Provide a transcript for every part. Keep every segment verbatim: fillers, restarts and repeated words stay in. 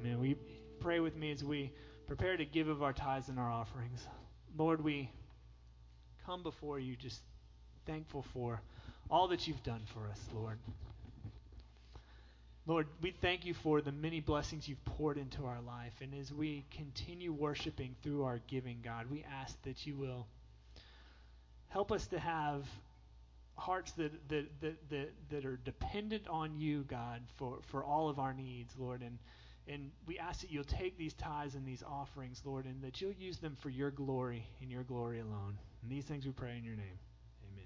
Man, we pray with me as we prepare to give of our tithes and our offerings. Lord, we come before you just thankful for all that you've done for us, Lord. Lord, we thank you for the many blessings you've poured into our life. And as we continue worshiping through our giving, God, we ask that you will help us to have hearts that that that that, that are dependent on you, God, for, for all of our needs, Lord. And and we ask that you'll take these tithes and these offerings, Lord, and that you'll use them for your glory and your glory alone. And these things we pray in your name. Amen.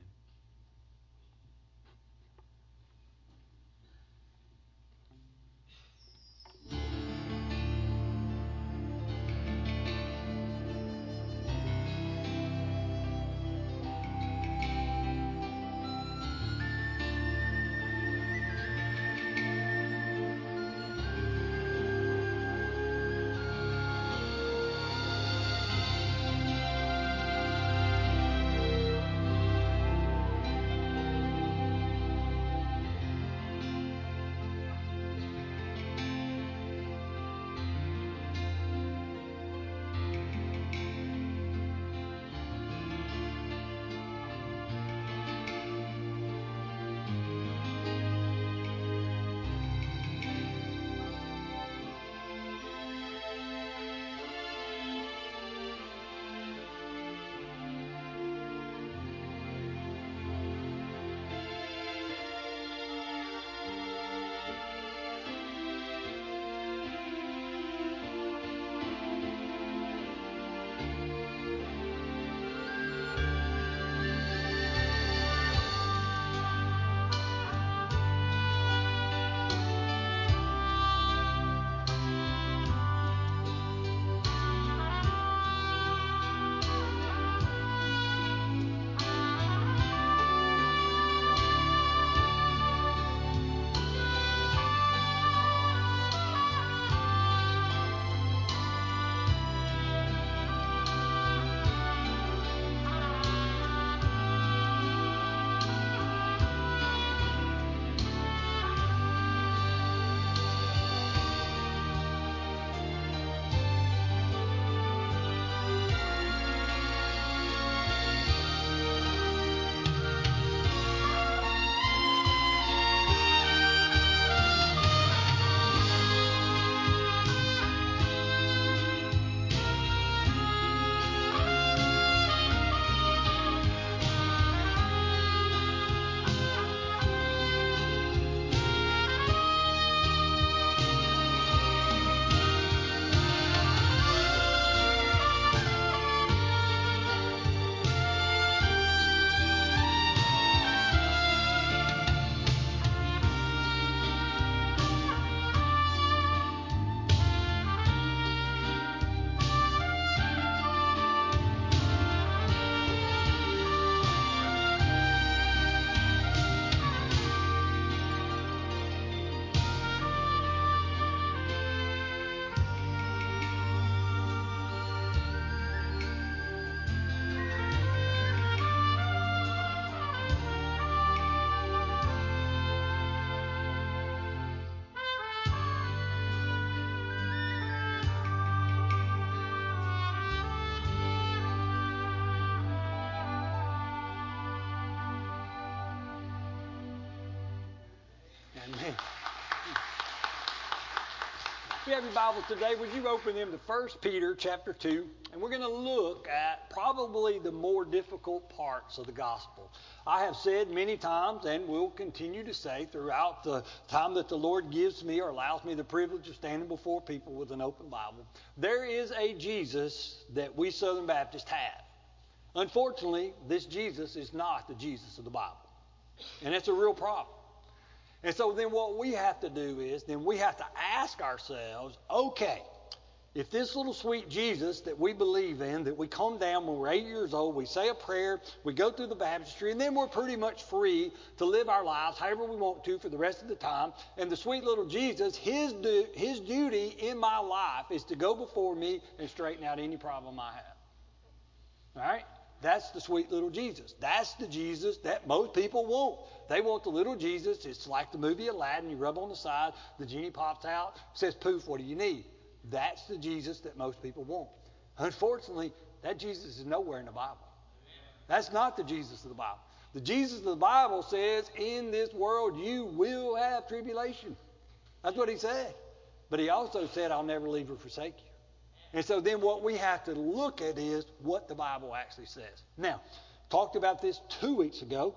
Amen. If you have your Bibles today, would you open them to First Peter chapter two? And we're going to look at probably the more difficult parts of the gospel. I have said many times and will continue to say throughout the time that the Lord gives me or allows me the privilege of standing before people with an open Bible, there is a Jesus that we Southern Baptists have. Unfortunately, this Jesus is not the Jesus of the Bible. And it's a real problem. And so then what we have to do is then we have to ask ourselves, okay, if this little sweet Jesus that we believe in, that we come down when we're eight years old, we say a prayer, we go through the baptistry, and then we're pretty much free to live our lives however we want to for the rest of the time. And the sweet little Jesus, his, du- his duty in my life is to go before me and straighten out any problem I have. All right? That's the sweet little Jesus. That's the Jesus that most people want. They want the little Jesus. It's like the movie Aladdin. You rub on the side, the genie pops out, says, poof, what do you need? That's the Jesus that most people want. Unfortunately, that Jesus is nowhere in the Bible. That's not the Jesus of the Bible. The Jesus of the Bible says, in this world you will have tribulation. That's what he said. But he also said, I'll never leave or forsake you. And so then what we have to look at is what the Bible actually says. Now, talked about this two weeks ago.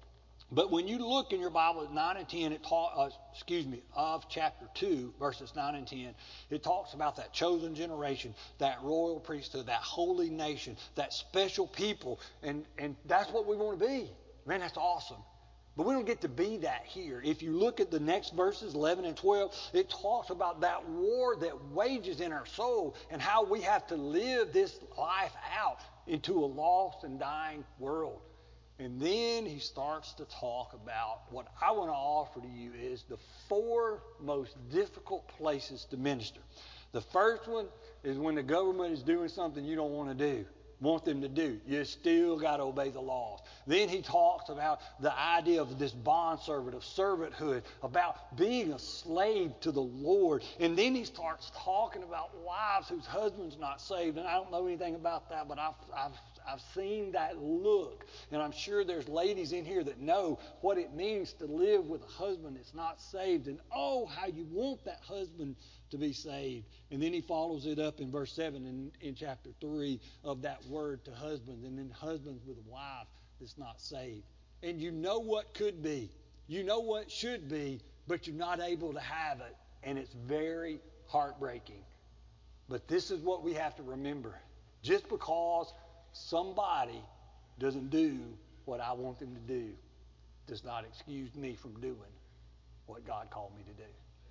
But when you look in your Bible at nine and ten, it talk, uh, excuse me, of chapter two, verses nine and ten, it talks about that chosen generation, that royal priesthood, that holy nation, that special people. And, and that's what we want to be. Man, that's awesome. But we don't get to be that here. If you look at the next verses, eleven and twelve, it talks about that war that wages in our soul and how we have to live this life out into a lost and dying world. And then he starts to talk about what I want to offer to you is the four most difficult places to minister. The first one is when the government is doing something you don't want to do, want them to do. You still got to obey the laws. Then he talks about the idea of this bondservant, of servanthood, about being a slave to the Lord. And then he starts talking about wives whose husband's not saved. And I don't know anything about that, but I've, I've I've seen that look, and I'm sure there's ladies in here that know what it means to live with a husband that's not saved, and oh, how you want that husband to be saved. And then he follows it up in verse seven in, in chapter three of that word to husbands, and then husbands with a wife that's not saved. And you know what could be. You know what should be, but you're not able to have it, and it's very heartbreaking. But this is what we have to remember. Just because somebody doesn't do what I want them to do does not excuse me from doing what God called me to do.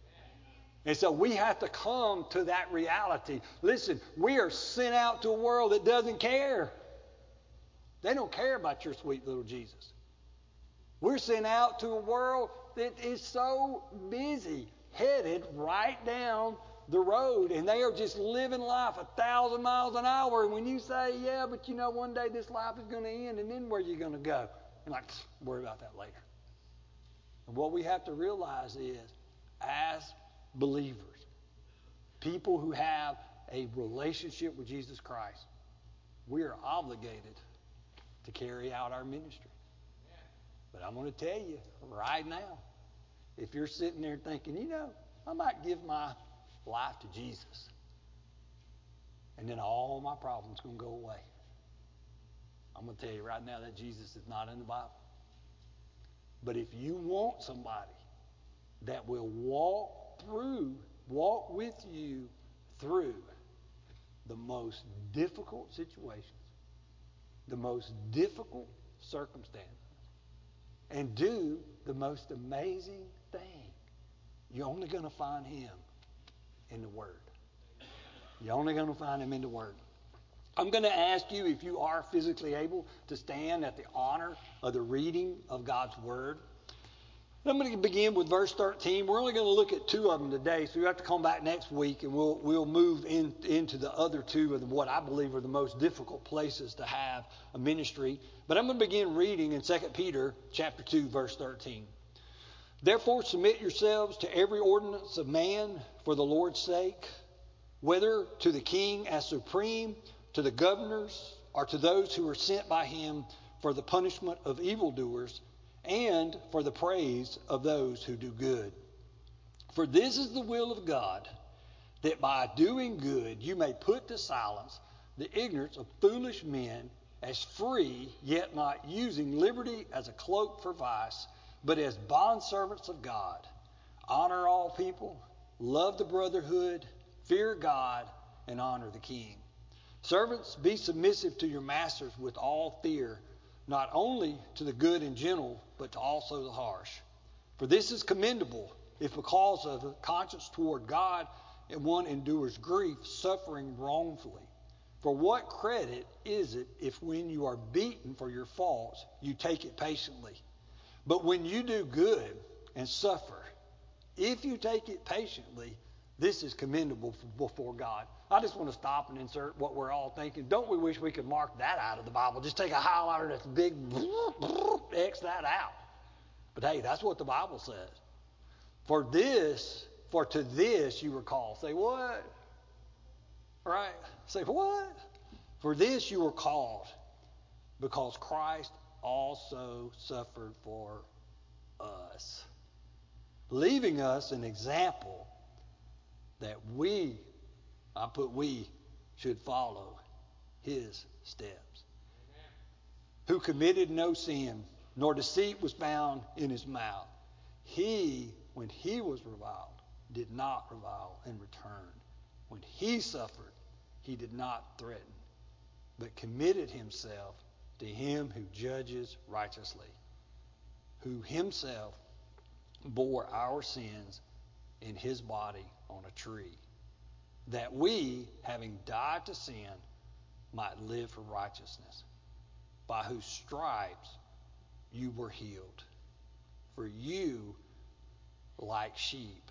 And so we have to come to that reality. Listen, we are sent out to a world that doesn't care. They don't care about your sweet little Jesus. We're sent out to a world that is so busy, headed right down the road, and they are just living life a thousand miles an hour. And when you say, yeah, but you know, one day this life is going to end, and then where are you going to go? And like, worry about that later. And what we have to realize is, as believers, people who have a relationship with Jesus Christ, we are obligated to carry out our ministry. But I'm going to tell you right now, if you're sitting there thinking, you know, I might give my life to Jesus, and then all my problems going to go away. I'm going to tell you right now that Jesus is not in the Bible. But if you want somebody that will walk through, walk with you through the most difficult situations, the most difficult circumstances, and do the most amazing thing, you're only going to find him in the Word. You're only going to find him in the Word. I'm going to ask you if you are physically able to stand at the honor of the reading of God's Word. I'm going to begin with verse thirteen. We're only going to look at two of them today, so you have to come back next week, and we'll we'll move in, into the other two of what I believe are the most difficult places to have a ministry. But I'm going to begin reading in Second Peter chapter two, verse thirteen. Therefore submit yourselves to every ordinance of man for the Lord's sake, whether to the king as supreme, to the governors, or to those who are sent by him for the punishment of evildoers, and for the praise of those who do good. For this is the will of God, that by doing good you may put to silence the ignorance of foolish men, as free, yet not using liberty as a cloak for vice, but as bondservants of God. Honor all people, love the brotherhood, fear God, and honor the king. Servants, be submissive to your masters with all fear, not only to the good and gentle, but to also the harsh. For this is commendable, if because of a conscience toward God and one endures grief, suffering wrongfully. For what credit is it if when you are beaten for your faults, you take it patiently? But when you do good and suffer, if you take it patiently, This is commendable before God. I just want to stop and insert what we're all thinking. Don't we wish we could mark that out of the Bible? Just take a highlighter that's big, X that out. But hey, that's what the Bible says. For this, for to this you were called. Say what? Right? Say what? For this you were called, because Christ also suffered for us, leaving us an example that we, I put we, should follow his steps. Amen. Who committed no sin, nor deceit was found in his mouth. He, when he was reviled, did not revile in return. When he suffered, he did not threaten, but committed himself to him who judges righteously, who himself bore our sins in his body on a tree, that we, having died to sin, might live for righteousness, by whose stripes you were healed. For you, like sheep,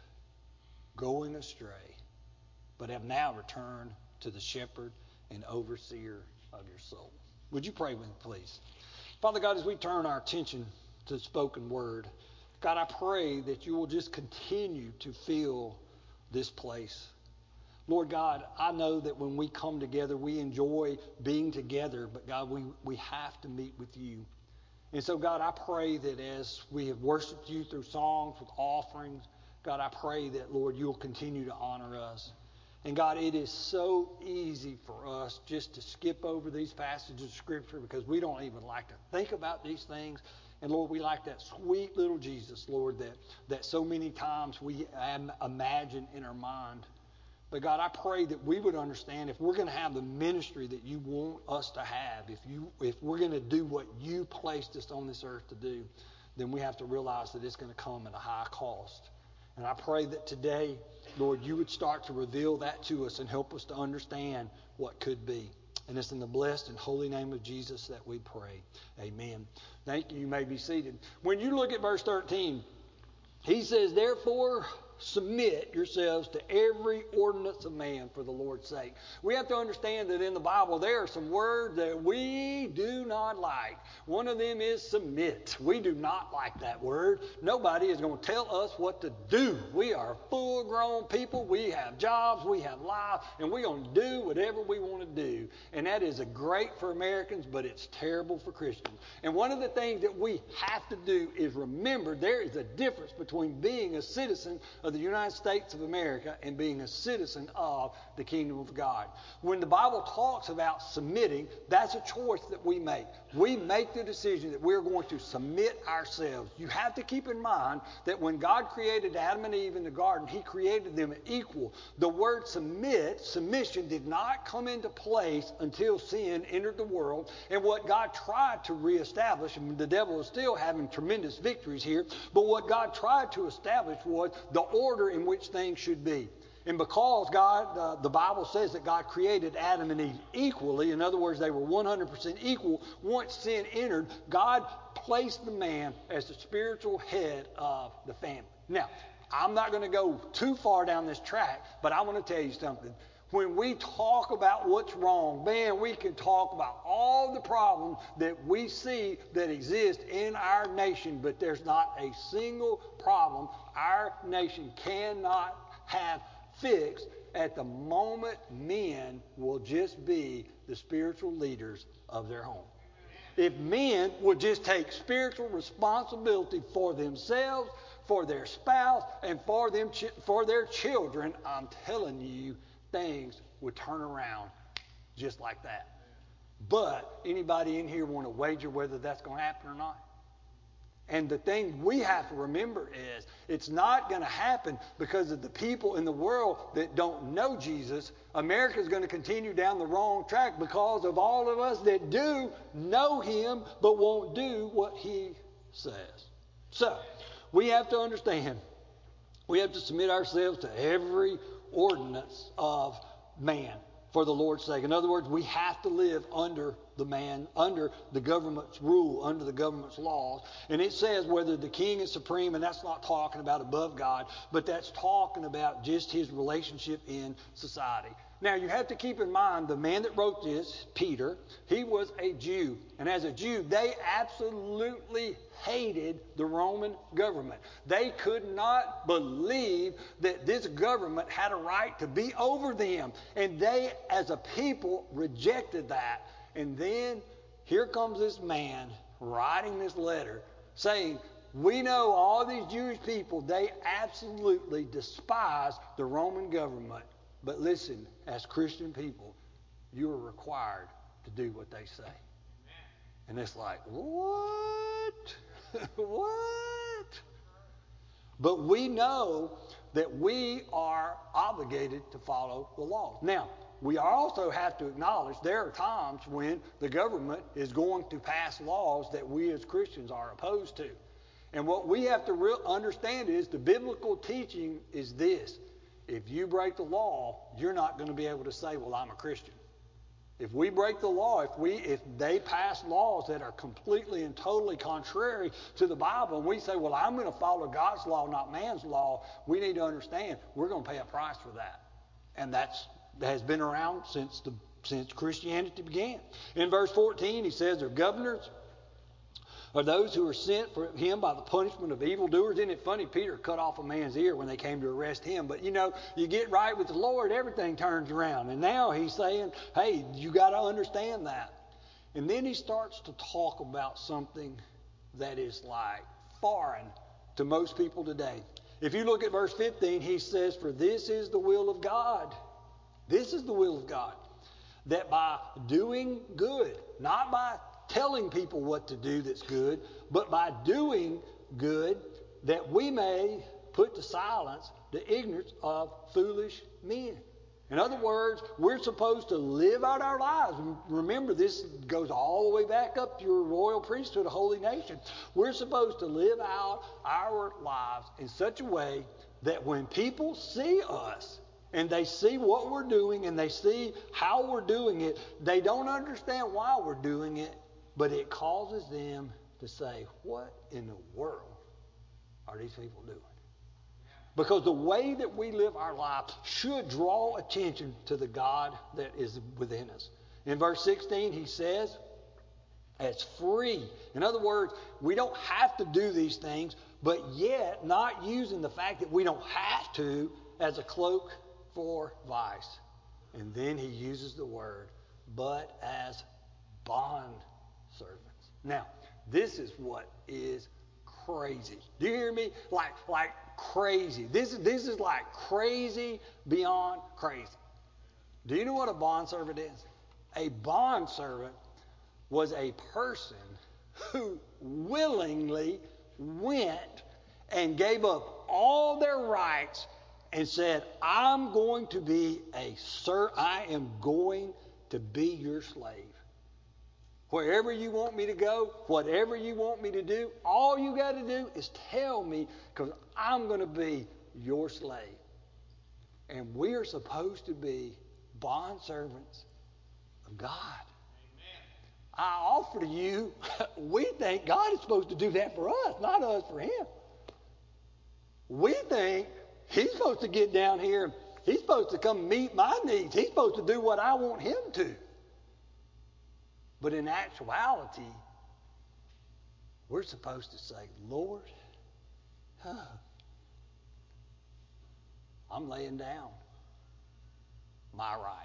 going astray, but have now returned to the shepherd and overseer of your soul. Would you pray with me, please? Father God, as we turn our attention to the spoken word, God, I pray that you will just continue to fill this place. Lord God, I know that when we come together, we enjoy being together, but God, we, we have to meet with you. And so, God, I pray that as we have worshiped you through songs, with offerings, God, I pray that, Lord, you'll continue to honor us. And God, it is so easy for us just to skip over these passages of Scripture because we don't even like to think about these things. And Lord, we like that sweet little Jesus, Lord, that, that so many times we imagine in our mind. But God, I pray that we would understand if we're going to have the ministry that you want us to have, if you if we're going to do what you placed us on this earth to do, then we have to realize that it's going to come at a high cost. And I pray that today, Lord, you would start to reveal that to us and help us to understand what could be. And it's in the blessed and holy name of Jesus that we pray. Amen. Thank you. You may be seated. When you look at verse thirteen, he says, therefore, submit yourselves to every ordinance of man for the Lord's sake. We have to understand that in the Bible there are some words that we do not like. One of them is submit. We do not like that word. Nobody is going to tell us what to do. We are full-grown people. We have jobs. We have lives. And we're going to do whatever we want to do. And that is a great for Americans, but it's terrible for Christians. And one of the things that we have to do is remember there is a difference between being a citizen of the United States of America and being a citizen of the kingdom of God. When the Bible talks about submitting, that's a choice that we make. We make the decision that we're going to submit ourselves. You have to keep in mind that when God created Adam and Eve in the garden, he created them equal. The word submit, submission, did not come into place until sin entered the world. And what God tried to reestablish, and the devil is still having tremendous victories here, but what God tried to establish was the order in which things should be. And because God, uh, the Bible says that God created Adam and Eve equally, in other words, they were one hundred percent equal, once sin entered, God placed the man as the spiritual head of the family. Now, I'm not going to go too far down this track, but I want to tell you something. When we talk about what's wrong, man, we can talk about all the problems that we see that exist in our nation, but there's not a single problem our nation cannot have fixed at the moment men will just be the spiritual leaders of their home. If men would just take spiritual responsibility for themselves, for their spouse, and for them for their children, I'm telling you, things would turn around just like that. But anybody in here want to wager whether that's going to happen or not? And the thing we have to remember is it's not going to happen because of the people in the world that don't know Jesus. America's going to continue down the wrong track because of all of us that do know him but won't do what he says. So we have to understand, we have to submit ourselves to every ordinance of man. for the Lord's sake. In other words, we have to live under the man, under the government's rule, under the government's laws. And it says whether the king is supreme, and that's not talking about above God, but that's talking about just his relationship in society. Now, you have to keep in mind the man that wrote this, Peter, he was a Jew. And as a Jew, they absolutely hated the Roman government. They could not believe that this government had a right to be over them. And they, as a people, rejected that. And then here comes this man writing this letter saying, we know all these Jewish people, they absolutely despise the Roman government. But listen, as Christian people, you are required to do what they say. Amen. And it's like, what? What? But we know that we are obligated to follow the laws. Now, we also have to acknowledge there are times when the government is going to pass laws that we as Christians are opposed to. And what we have to re- understand is the biblical teaching is this. If you break the law, you're not going to be able to say, well, I'm a Christian. If we break the law, if we if they pass laws that are completely and totally contrary to the Bible, and we say, well, I'm going to follow God's law, not man's law, we need to understand we're going to pay a price for that. And that's that has been around since the since Christianity began. In verse fourteen, he says, they're governors, are those who are sent for him by the punishment of evildoers. Isn't it funny? Peter cut off a man's ear when they came to arrest him. But, you know, you get right with the Lord, everything turns around. And now he's saying, hey, you got to understand that. And then he starts to talk about something that is like foreign to most people today. If you look at verse fifteen, he says, for this is the will of God. This is the will of God. That by doing good, not by telling people what to do that's good, but by doing good, that we may put to silence the ignorance of foolish men. In other words, we're supposed to live out our lives. Remember, this goes all the way back up to your royal priesthood, a holy nation. We're supposed to live out our lives in such a way that when people see us, and they see what we're doing, and they see how we're doing it, they don't understand why we're doing it, but it causes them to say, what in the world are these people doing? Because the way that we live our lives should draw attention to the God that is within us. In verse sixteen, he says, it's free. In other words, we don't have to do these things, but yet not using the fact that we don't have to as a cloak for vice. And then he uses the word, but as bond servants. Now, this is what is crazy. Do you hear me? Like, like crazy. This, this is like crazy beyond crazy. Do you know what a bondservant is? A bondservant was a person who willingly went and gave up all their rights and said, I'm going to be a sir, I am going to be your slave. Wherever you want me to go, whatever you want me to do, all you got to do is tell me, because I'm going to be your slave. And we are supposed to be bondservants of God. Amen. I offer to you, we think God is supposed to do that for us, not us for him. We think he's supposed to get down here, he's supposed to come meet my needs. He's supposed to do what I want him to. But in actuality, we're supposed to say, Lord, huh, I'm laying down my right.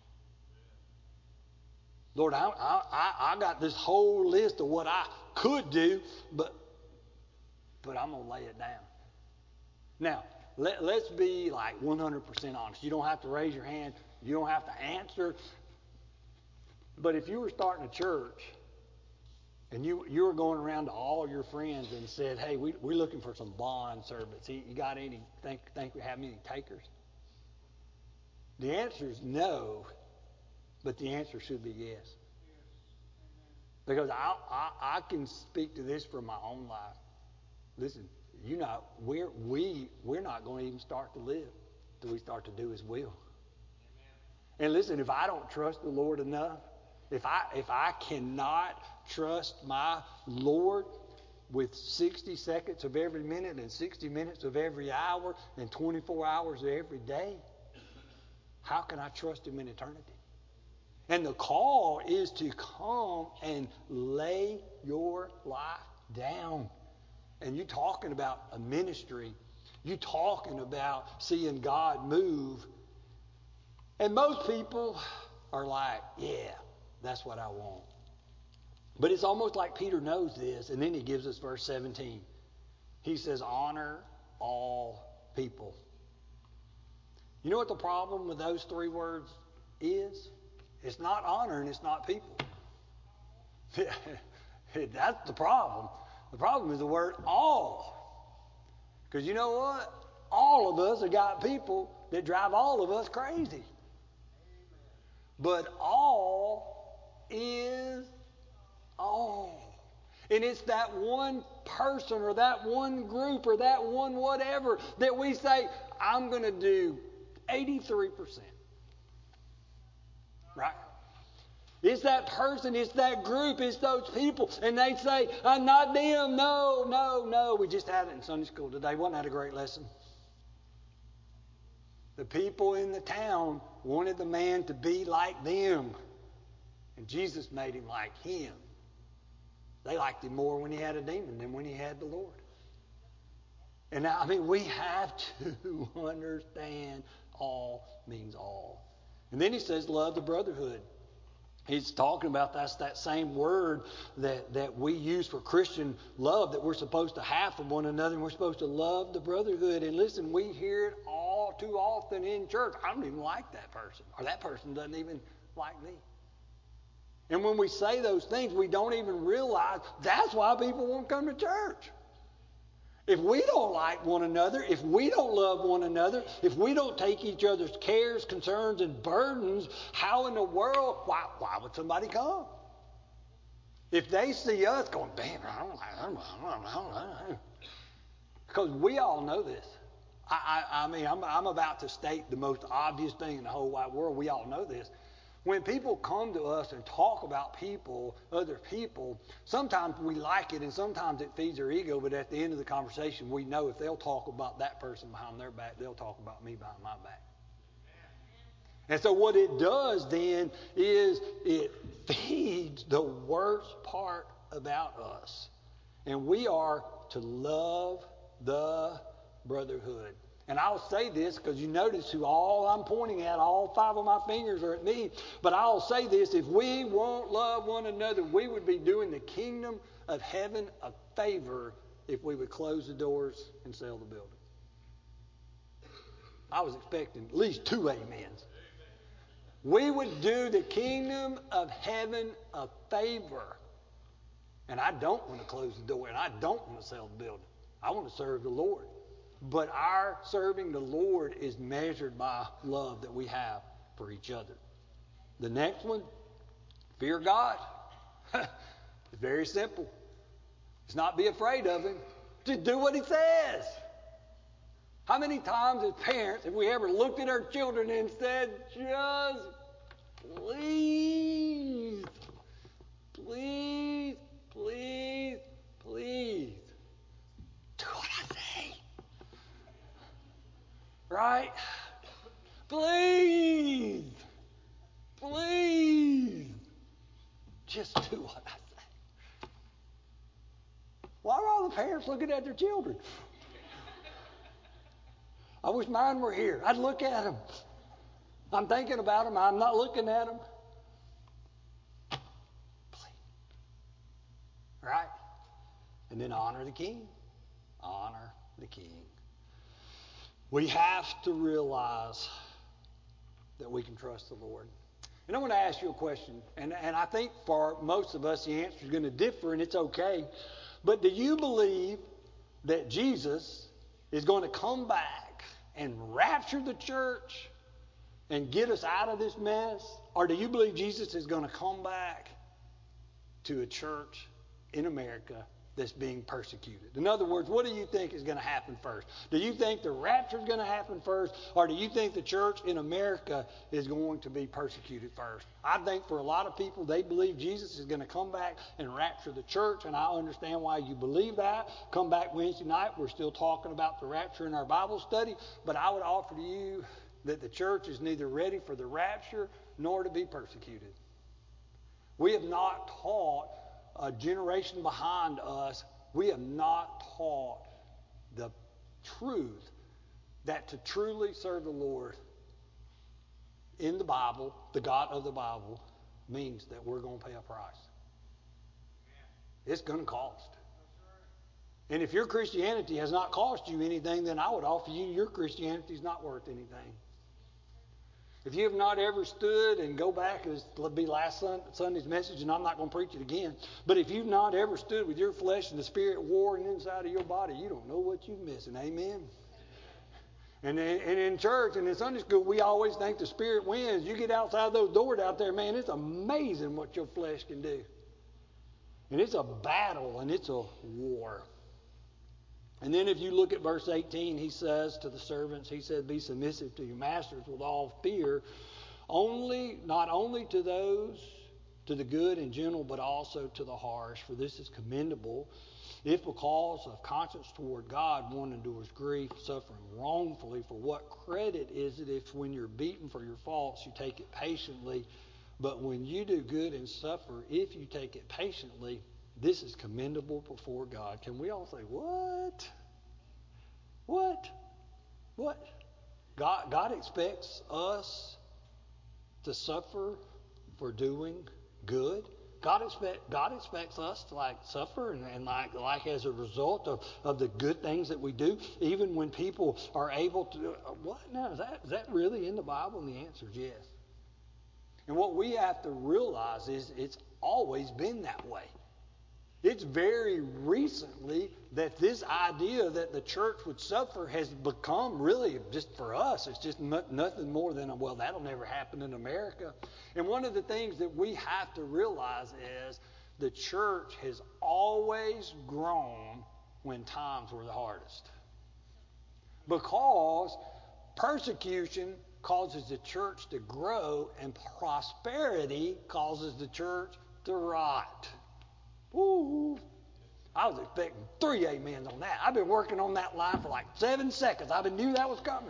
Lord, I, I, I got this whole list of what I could do, but, but I'm going to lay it down. Now, let, let's be like one hundred percent honest. You don't have to raise your hand. You don't have to answer. But if you were starting a church and you you were going around to all your friends and said, hey, we, we're looking for some bond servants. You got any, think, think we have any takers? The answer is no, but the answer should be yes. Because I, I, I can speak to this from my own life. Listen, you know, we're, we, we're not going to even start to live till we start to do his will. And listen, if I don't trust the Lord enough, if I if I cannot trust my Lord with sixty seconds of every minute and sixty minutes of every hour and twenty-four hours of every day, how can I trust him in eternity? And the call is to come and lay your life down. And you talking about a ministry, you talking about seeing God move. And most people are like, yeah, that's what I want. But it's almost like Peter knows this, and then he gives us verse seventeen. He says, honor all people. You know what the problem with those three words is? It's not honor and it's not people. That's the problem. The problem is the word all. Because you know what? All of us have got people that drive all of us crazy. But all is all. And it's that one person or that one group or that one whatever that we say, I'm going to do eighty-three percent. Right? It's that person, it's that group, it's those people. And they say, I'm not them. No, no, no. We just had it in Sunday school today. Wasn't that a great lesson? The people in the town wanted the man to be like them. And Jesus made him like him. They liked him more when he had a demon than when he had the Lord. And now, I mean, we have to understand all means all. And then he says, love the brotherhood. He's talking about that's that same word that, that we use for Christian love that we're supposed to have for one another, and we're supposed to love the brotherhood. And listen, we hear it all too often in church. I don't even like that person, or that person doesn't even like me. And when we say those things, we don't even realize that's why people won't come to church. If we don't like one another, if we don't love one another, if we don't take each other's cares, concerns, and burdens, how in the world, why, why would somebody come? If they see us going, damn, I don't like, I don't, I don't, I don't know. Because we all know this. I, I, I mean, I'm, I'm about to state the most obvious thing in the whole wide world. We all know this. When people come to us and talk about people, other people, sometimes we like it and sometimes it feeds our ego, but at the end of the conversation, we know if they'll talk about that person behind their back, they'll talk about me behind my back. And so what it does then is it feeds the worst part about us. And we are to love the brotherhood. And I'll say this because you notice who all I'm pointing at, all five of my fingers are at me. But I'll say this, if we won't love one another, we would be doing the kingdom of heaven a favor if we would close the doors and sell the building. I was expecting at least two amens. We would do the kingdom of heaven a favor. And I don't want to close the door, and I don't want to sell the building. I want to serve the Lord. But our serving the Lord is measured by love that we have for each other. The next one, fear God. It's very simple. It's not be afraid of Him. Just do what He says. How many times as parents have we ever looked at our children and said, just please, please, please, please, do what I say. Right? Please, please, just do what I say. Why are all the parents looking at their children? I wish mine were here. I'd look at them. I'm thinking about them. I'm not looking at them. Please. Right? And then honor the king. Honor the king. We have to realize that we can trust the Lord. And I want to ask you a question. And, and I think for most of us, the answer is going to differ, and it's okay. But do you believe that Jesus is going to come back and rapture the church and get us out of this mess? Or do you believe Jesus is going to come back to a church in America that's being persecuted? In other words, what do you think is going to happen first? Do you think the rapture is going to happen first, or do you think the church in America is going to be persecuted first? I think for a lot of people, they believe Jesus is going to come back and rapture the church, and I understand why you believe that. Come back Wednesday night, we're still talking about the rapture in our Bible study, but I would offer to you that the church is neither ready for the rapture nor to be persecuted. We have not taught a generation behind us, we have not taught the truth that to truly serve the Lord in the Bible, the God of the Bible, means that we're going to pay a price. It's going to cost. And if your Christianity has not cost you anything, then I would offer you your Christianity is not worth anything. If you have not ever stood, and go back, it'll be last Sunday's message, and I'm not going to preach it again, but if you've not ever stood with your flesh and the Spirit warring inside of your body, you don't know what you're missing. Amen? And, and in church and in Sunday school, we always think the Spirit wins. You get outside those doors out there, man, it's amazing what your flesh can do. And it's a battle, and it's a war. And then if you look at verse eighteen, he says to the servants, he said, be submissive to your masters with all fear, only not only to those, to the good and gentle, but also to the harsh. For this is commendable, if because of conscience toward God one endures grief, suffering wrongfully. For what credit is it if when you're beaten for your faults you take it patiently? But when you do good and suffer, if you take it patiently, this is commendable before God. Can we all say, what? What? What? God, God expects us to suffer for doing good. God expect God expects us to like suffer and, and like like as a result of, of the good things that we do, even when people are able to do what now? Is that is that really in the Bible? And the answer is yes. And what we have to realize is it's always been that way. It's very recently that this idea that the church would suffer has become really, just for us, it's just not, nothing more than, a, well, that'll never happen in America. And one of the things that we have to realize is the church has always grown when times were the hardest. Because persecution causes the church to grow and prosperity causes the church to rot. Woo! I was expecting three amens on that. I've been working on that line for like seven seconds. I knew that was coming.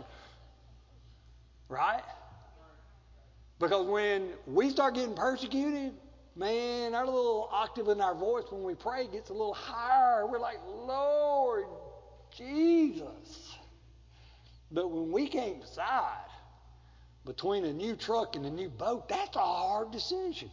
Right? Because when we start getting persecuted, man, our little octave in our voice when we pray gets a little higher. We're like, Lord Jesus. But when we can't decide between a new truck and a new boat, that's a hard decision.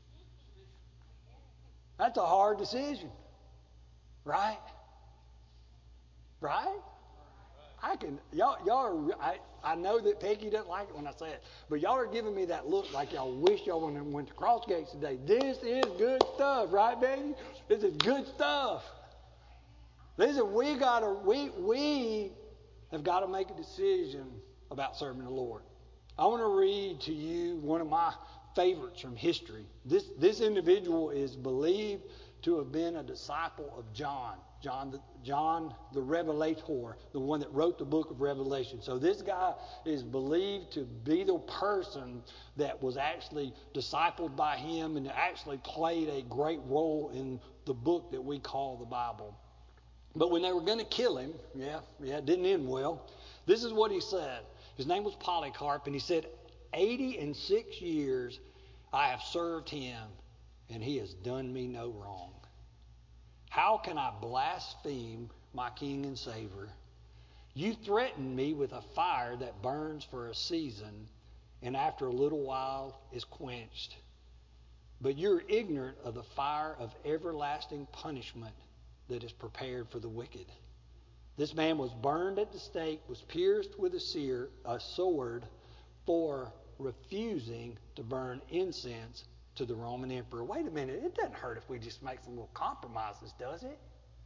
That's a hard decision. Right? Right? I can, y'all, y'all are, I, I know that Peggy doesn't like it when I say it, but y'all are giving me that look like y'all wish y'all went, went to Cross Gates today. This is good stuff, right, baby? This is good stuff. Listen, we gotta, we, we have got to make a decision about serving the Lord. I want to read to you one of my favorites from history. This, this individual is believed to have been a disciple of John. John the, John the Revelator, the one that wrote the book of Revelation. So this guy is believed to be the person that was actually discipled by him and actually played a great role in the book that we call the Bible. But when they were going to kill him, yeah, yeah, it didn't end well. This is what he said. His name was Polycarp, and he said, eighty and six years I have served him, and he has done me no wrong. How can I blaspheme my King and Savior? You threaten me with a fire that burns for a season, and after a little while is quenched. But you're ignorant of the fire of everlasting punishment that is prepared for the wicked. This man was burned at the stake, was pierced with a, seer, a sword for refusing to burn incense to the Roman emperor. Wait a minute, it doesn't hurt if we just make some little compromises, does it?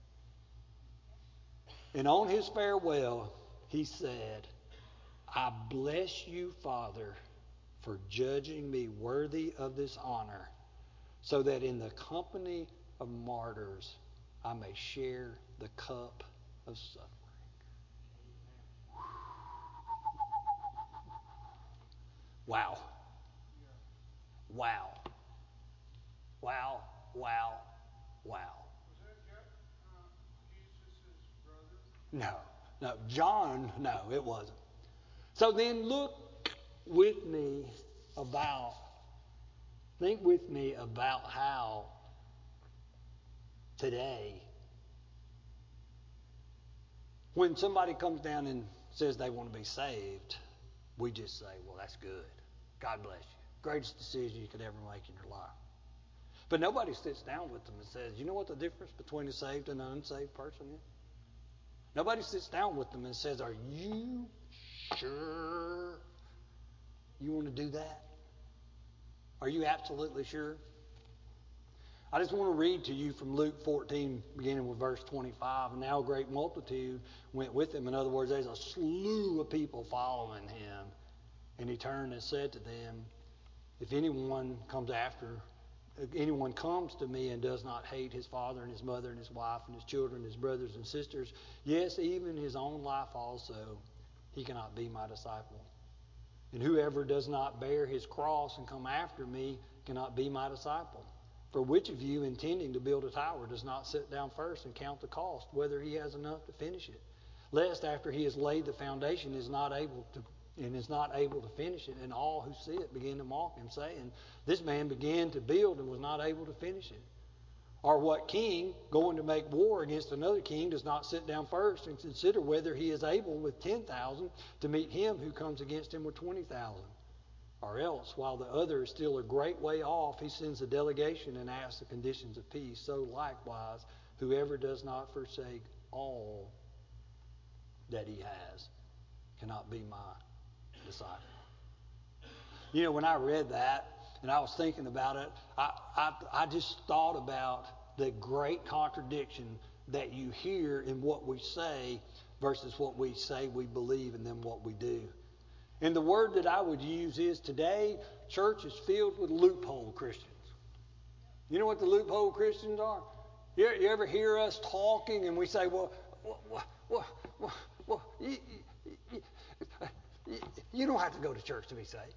And on his farewell, he said, I bless you, Father, for judging me worthy of this honor, so that in the company of martyrs I may share the cup of suffering. Wow. Wow. Wow. Wow. Wow. Was that uh, Jesus' brother? No. No. John, no, it wasn't. So then look with me about, think with me about how today, when somebody comes down and says they want to be saved, we just say, well, that's good. God bless you. Greatest decision you could ever make in your life. But nobody sits down with them and says, you know what the difference between a saved and an unsaved person is? Nobody sits down with them and says, are you sure you want to do that? Are you absolutely sure? I just want to read to you from Luke fourteen, beginning with verse twenty-five. And now a great multitude went with him. In other words, there's a slew of people following him. And he turned and said to them, if anyone comes after, if anyone comes to me and does not hate his father and his mother and his wife and his children, his brothers and sisters, yes, even his own life also, he cannot be my disciple. And whoever does not bear his cross and come after me cannot be my disciple. For which of you, intending to build a tower, does not sit down first and count the cost, whether he has enough to finish it? Lest after he has laid the foundation is not able to and is not able to finish it, and all who see it begin to mock him, saying, this man began to build and was not able to finish it. Or what king, going to make war against another king, does not sit down first and consider whether he is able with ten thousand to meet him who comes against him with twenty thousand? Or else, while the other is still a great way off, he sends a delegation and asks the conditions of peace. So likewise, whoever does not forsake all that he has cannot be my disciple. You know, when I read that and I was thinking about it, I, I, I just thought about the great contradiction that you hear in what we say versus what we say we believe and then what we do. And the word that I would use is today, church is filled with loophole Christians. You know what the loophole Christians are? You, you ever hear us talking and we say, well, well, well, well, well you, you, you, you don't have to go to church to be saved.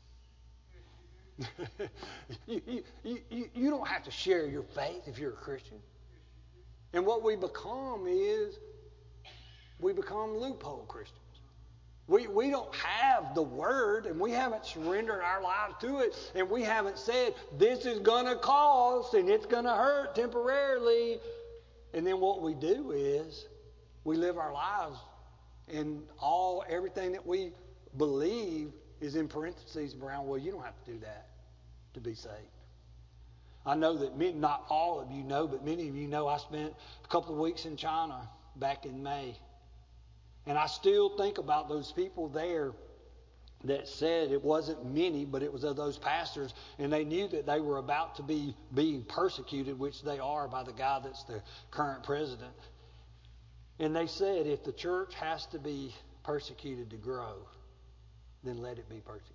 you, you, you, you don't have to share your faith if you're a Christian. And what we become is, we become loophole Christians. We, we don't have the word, and we haven't surrendered our lives to it, and we haven't said, this is going to cost, and it's going to hurt temporarily. And then what we do is, we live our lives, and all everything that we believe is in parentheses around, well, you don't have to do that to be saved. I know that many, not all of you know, but many of you know I spent a couple of weeks in China back in May. And I still think about those people there that said it wasn't many, but it was of those pastors, and they knew that they were about to be being persecuted, which they are by the guy that's the current president. And they said if the church has to be persecuted to grow, then let it be persecuted.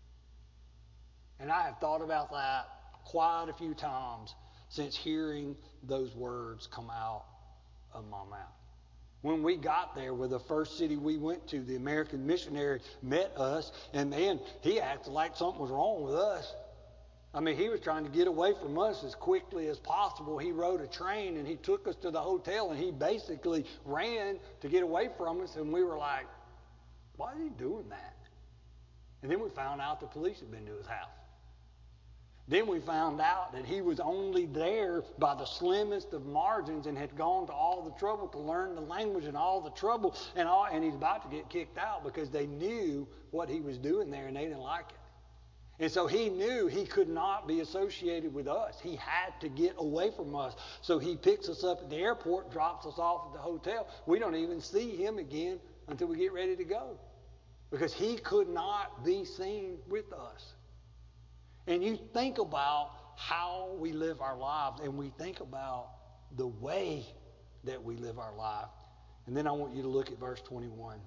And I have thought about that quite a few times since hearing those words come out of my mouth. When we got there, with the first city we went to, the American missionary met us, and man, he acted like something was wrong with us. I mean, he was trying to get away from us as quickly as possible. He rode a train, and he took us to the hotel, and he basically ran to get away from us, and we were like, why is he doing that? And then we found out the police had been to his house. Then we found out that he was only there by the slimmest of margins and had gone to all the trouble to learn the language and all the trouble. And, all, and he's about to get kicked out because they knew what he was doing there and they didn't like it. And so he knew he could not be associated with us. He had to get away from us. So he picks us up at the airport, drops us off at the hotel. We don't even see him again until we get ready to go because he could not be seen with us. And you think about how we live our lives, and we think about the way that we live our life. And then I want you to look at verse twenty-one.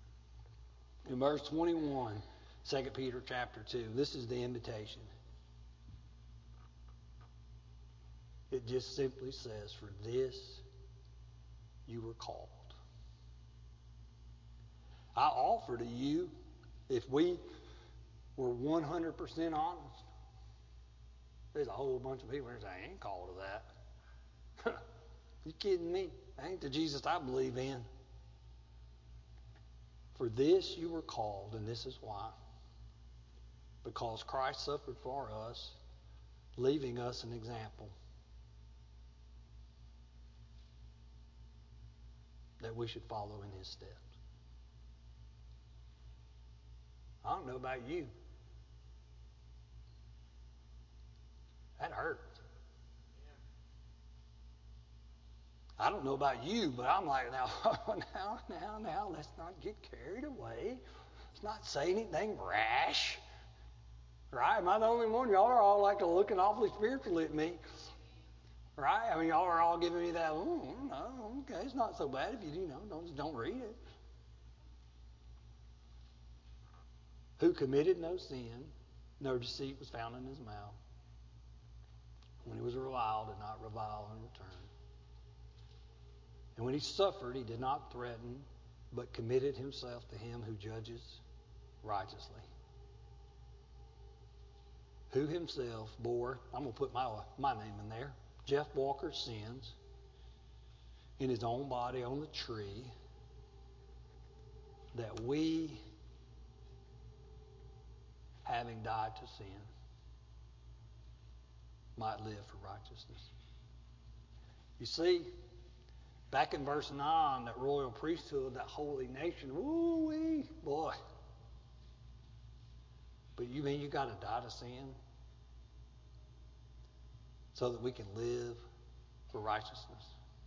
In verse twenty-one, Second Peter chapter two, this is the invitation. It just simply says, for this you were called. I offer to you, if we were one hundred percent honest, there's a whole bunch of people that say, I ain't called to that. You kidding me? That ain't the Jesus I believe in. For this you were called, and this is why. Because Christ suffered for us, leaving us an example that we should follow in his steps. I don't know about you. That hurts. I don't know about you, but I'm like, now, now, now, now, let's not get carried away. Let's not say anything rash. Right? Am I the only one? Y'all are all like looking awfully spiritual at me. Right? I mean, y'all are all giving me that, oh, no, okay, it's not so bad if you, you know, don't, don't read it. Who committed no sin, no deceit was found in his mouth. When he was reviled, did not revile in return. And when he suffered, he did not threaten, but committed himself to him who judges righteously. Who himself bore, I'm going to put my, my name in there, Jeff Walker's sins in his own body on the tree, that we, having died to sin, might live for righteousness. You see, back in verse nine, that royal priesthood, that holy nation, woo-wee, boy. But you mean you got to die to sin so that we can live for righteousness?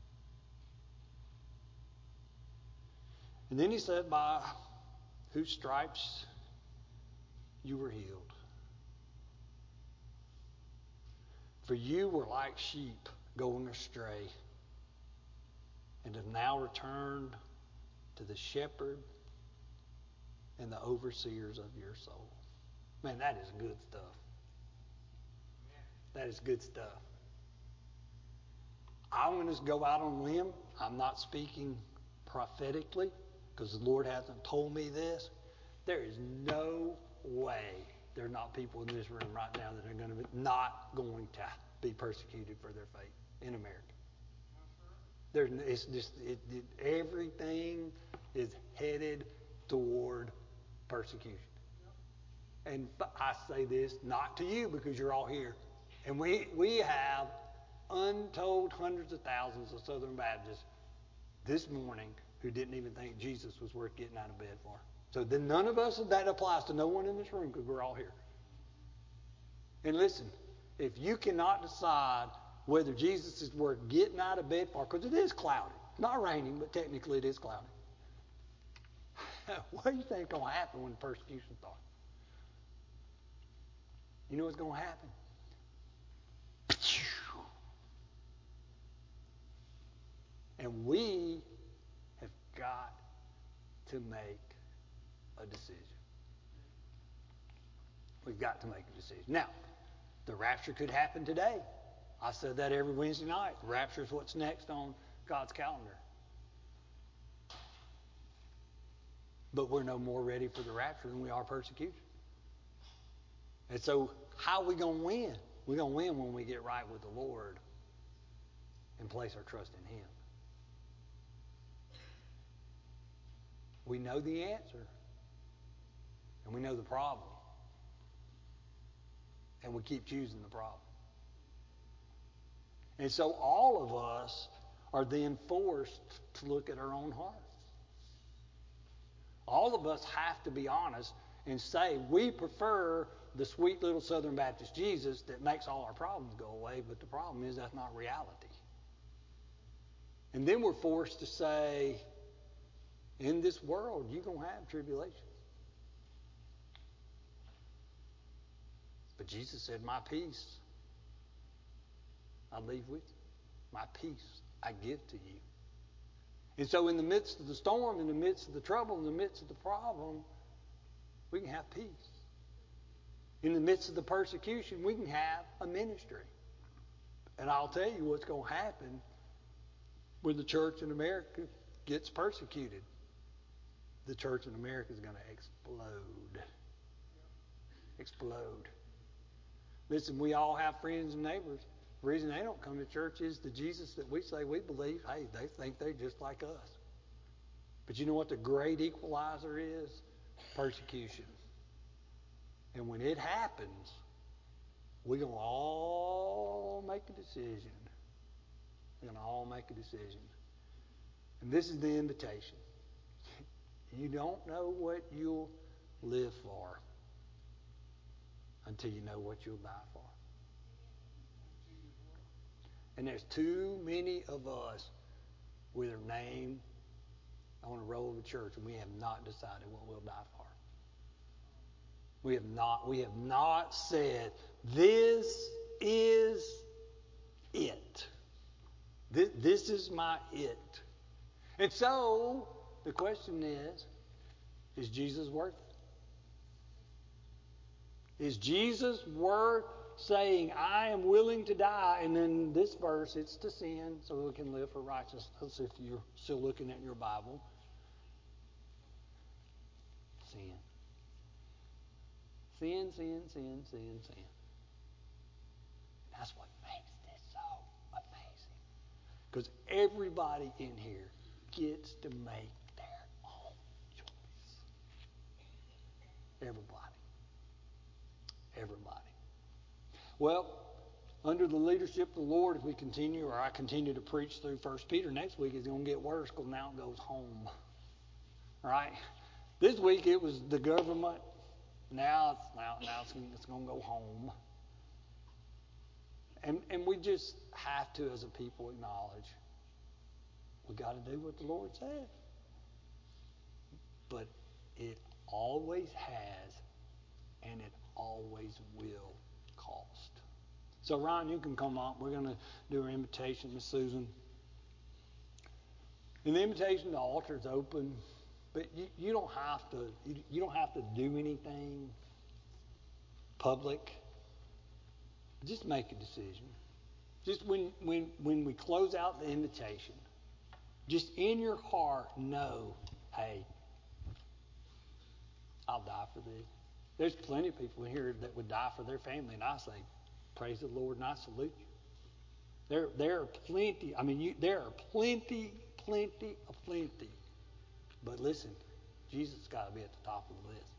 And then he said, by whose stripes you were healed. For you were like sheep going astray, and have now returned to the shepherd and the overseers of your soul. Man, that is good stuff. That is good stuff. I'm going to go out on a limb. I'm not speaking prophetically because the Lord hasn't told me this. There is no way there are not people in this room right now that are going to be not going to be persecuted for their faith in America. There's, it's just it, it, everything is headed toward persecution. And I say this not to you because you're all here. And we we have untold hundreds of thousands of Southern Baptists this morning who didn't even think Jesus was worth getting out of bed for. So then none of us, that applies to no one in this room because we're all here. And listen, if you cannot decide whether Jesus is worth getting out of bed for, because it is cloudy. Not raining, but technically it is cloudy. What do you think is going to happen when the persecution starts? You know what's going to happen? And we have got to make a decision. We've got to make a decision. Now, the rapture could happen today. I said that every Wednesday night. The rapture is what's next on God's calendar. But we're no more ready for the rapture than we are persecution. And so how are we going to win? We're going to win when we get right with the Lord and place our trust in him. We know the answer. And we know the problem. And we keep choosing the problem. And so all of us are then forced to look at our own hearts. All of us have to be honest and say we prefer the sweet little Southern Baptist Jesus that makes all our problems go away, but the problem is that's not reality. And then we're forced to say, in this world, you're going to have tribulations. But Jesus said, my peace I leave with you. My peace I give to you. And so in the midst of the storm, in the midst of the trouble, in the midst of the problem, we can have peace. In the midst of the persecution, we can have a ministry. And I'll tell you what's going to happen when the church in America gets persecuted. The church in America is going to explode. Explode. Listen, we all have friends and neighbors. The reason they don't come to church is the Jesus that we say we believe, hey, they think they're just like us. But you know what the great equalizer is? Persecution. And when it happens, we're going to all make a decision. We're going to all make a decision. And this is the invitation. You don't know what you'll live for until you know what you'll die for. And there's too many of us with our name on a roll of the church, and we have not decided what we'll die for. We have not, we have not said, this is it. This, this is my it. And so, the question is, is Jesus worth it? Is Jesus worth saying, I am willing to die? And then this verse, it's to sin so we can live for righteousness, if you're still looking at your Bible. Sin. Sin, sin, sin, sin, sin. That's what makes this so amazing. Because everybody in here gets to make their own choice. Everybody. Everybody. Well, under the leadership of the Lord, if we continue, or I continue to preach through First Peter, next week it's going to get worse because now it goes home. Right? This week it was the government. Now it's now, now it's, it's going to go home. And and we just have to, as a people, acknowledge we got to do what the Lord said. But it always has, and it always will cost. So Ryan, you can come up. We're going to do our invitation, Miss Susan. And the invitation to the altar is open, but you, you don't have to. You, you don't have to do anything public. Just make a decision. Just when when when we close out the invitation, just in your heart know, hey, I'll die for this. There's plenty of people here that would die for their family, and I say, praise the Lord, and I salute you. There, there are plenty. I mean, you, there are plenty, plenty, of plenty. But listen, Jesus has got to be at the top of the list,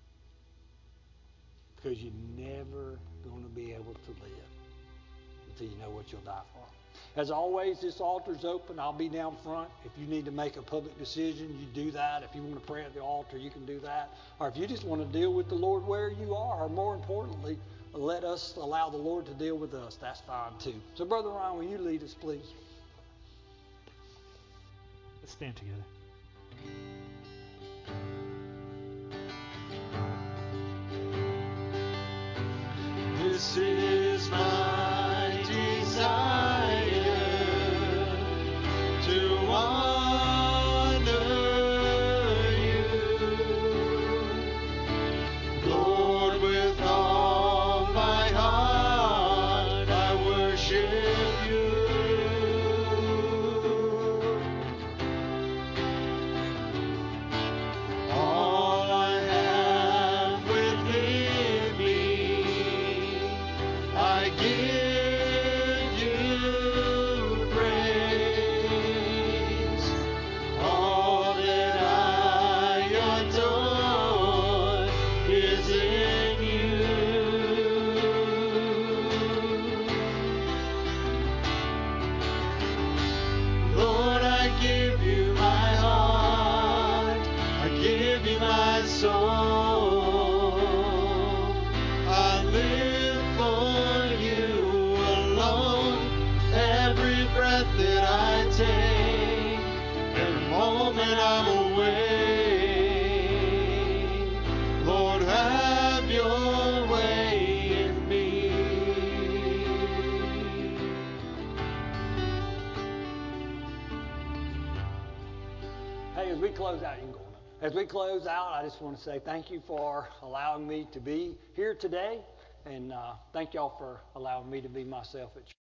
because you're never going to be able to live until you know what you'll die for. As always, this altar's open. I'll be down front. If you need to make a public decision, you do that. If you want to pray at the altar, you can do that. Or if you just want to deal with the Lord where you are, or more importantly, let us allow the Lord to deal with us, that's fine too. So, Brother Ryan, will you lead us, please? Let's stand together. This is my desire to honor you, Lord, with all my heart I worship you. All I have within me, I give you praise. All that I adore is in you. Lord, I give you my heart, I give you my soul. I live for you alone. Every breath that I take, every moment I'm awake, Lord, have your way in me. Hey, as we close out, you can go on up. As we close out, I just want to say thank you for allowing me to be here today, and uh, thank y'all for allowing me to be myself at church.